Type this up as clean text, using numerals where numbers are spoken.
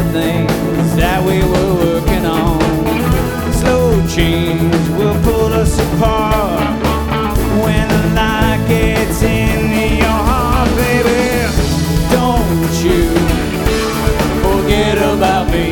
the things that we were working on. Slow change will pull us apart when the light gets into your heart, baby. Don't you forget about me.